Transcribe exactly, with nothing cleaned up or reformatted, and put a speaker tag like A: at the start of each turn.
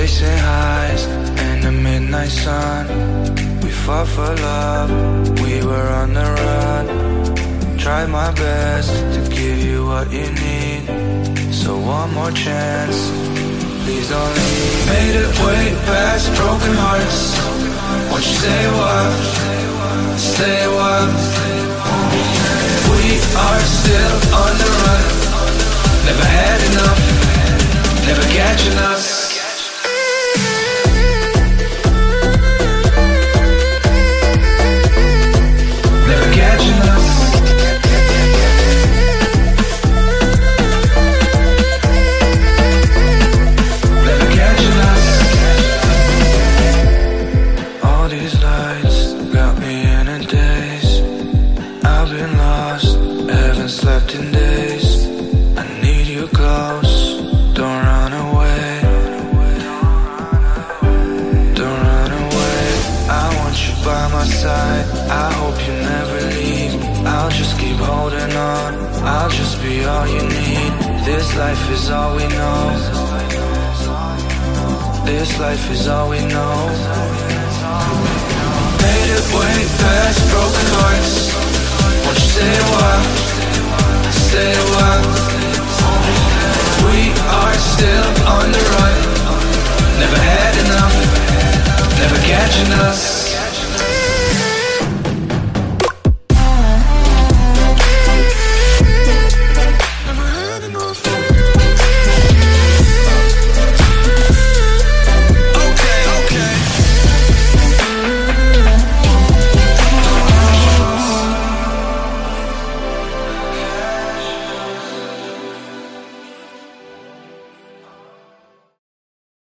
A: chasing highs in the midnight sun. We fought for love, we were on the run. Tried my best to give you what you need, so one more chance, please don't leave. Made it way past broken hearts. Won't you stay a while, stay a while. We are still on the run. Never had enough, never catching us. Never catching us. Never catching us. All these lights got me in a daze. I've been lost, haven't slept in days. I need you close, don't run away. Don't run away. I want you by my side, I hope you never leave. I'll just keep holding on, I'll just be all you need. This life is all we know. This life is all we know. Made it way past broken hearts. Won't you stay a while, stay a while. We are